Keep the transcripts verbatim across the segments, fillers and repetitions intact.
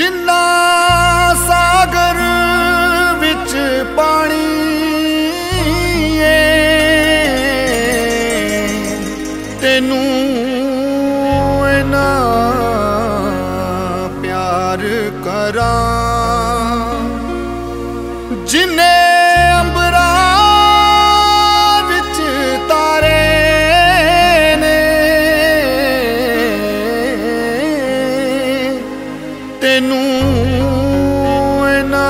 जिन्ना सागर विच पानी तेनू इना प्यार करा जिन्ने अंबरा विच तारे ने तेनू इना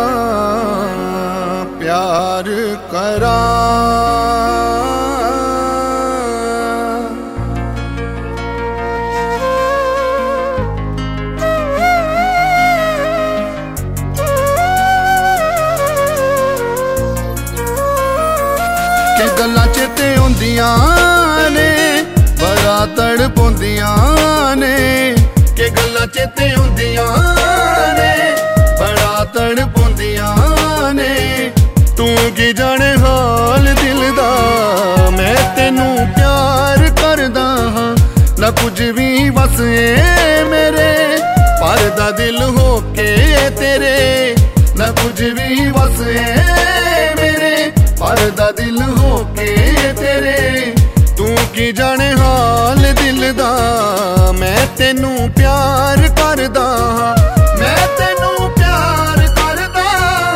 प्यार करा। के गल्लां चेते आउंदियां ने बड़ा तड़पाउंदियां ने, के गल्लां चेते आउंदियां ने बड़ा तड़पाउंदियां ने। तू की जाने हाल दिल दा, मैं तेनू प्यार करदा हां। ना कुछ भी बस ए मेरे पर दा दिल हो के तेरे, ना कुछ भी बस ए मेरे पर दा दिल हो के तेरे। तू की जाने हाल दिल दा, मैं तेनू प्यार करदा हां, मैं तेनू प्यार करदा।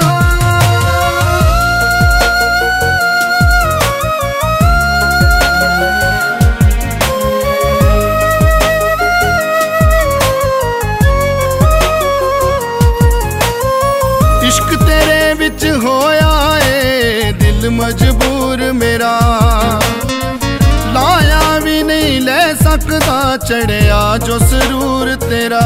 इश्क तेरे विच होया ए दिल मजबूर मेरा, लाया भी नहीं ले सकदा चढ़िया जो सरूर तेरा।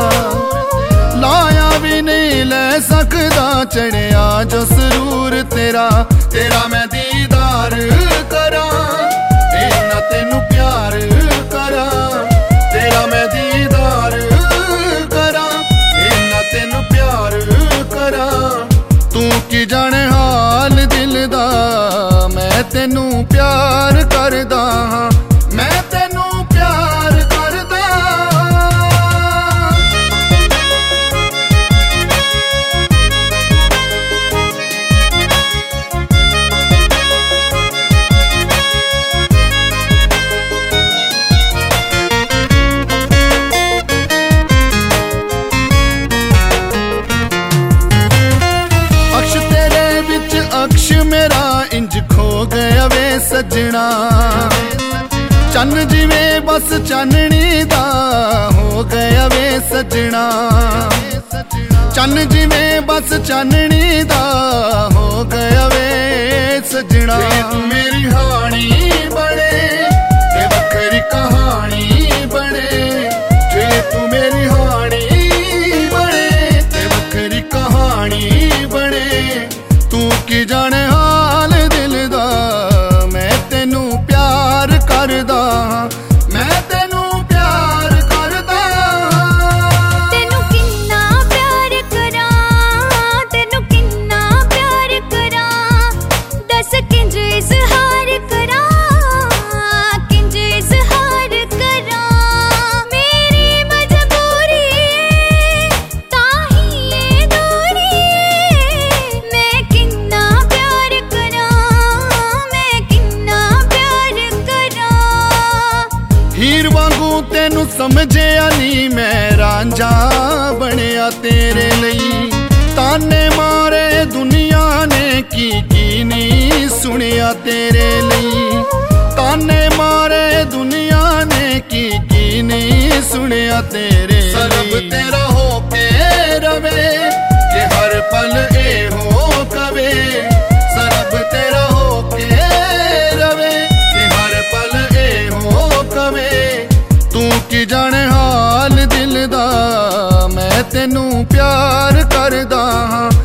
लाया भी नहीं ले सकदा चढ़िया जो सरूर तेरा। तेरा मैं दीदार करा इन्ना तेनू प्यार करा, तेरा मैं दीदार करा इन्ना तेनू प्यार करा। तू की जाने हाल दिल दा, मैं तेनू प्यार करदा हां, मैं तेनू प्यार करदा। अक्ष तेरे विच अक्ष मेरा इंज खो गया वे सजना। चन जिवें बस चाननी दा हो गया वे सजना। चन जिवें बस चाननी दा हो गया वे सजना। तू मेरी हानी बने ते बखरी कहानी बने, जे तू मेरी हानी बने ते बखरी कहानी बने। तू की जाने हाल दिल दा, मैं तेनू प्यार करदा हां, मैं तेनू प्यार करदा। तेनू किन्ना प्यार करा, तेनू किन्ना प्यार करा। दस किंज इजहार करा, किंज इजहार करा। मेरी मजबूरी ताही ये दूरी, मैं किन्ना प्यार करा, मैं किन्ना प्यार करा। हीर वांगू तेनू समझिया नी मैं रांझा बनिया तेरे लई। ताने मारे दुनिया ने की की नहीं सुनिया तेरे लई। ताने मारे दुनिया ने की की नहीं सुनिया तेरे। सरब तेरा हो के रवे कि हर पल ए हो कवे, सरब तेरा हो के रवे कि हर पल ए हो कवे। तू की जाने हाल दिल दा, मैं तेनू प्यार करदा हां,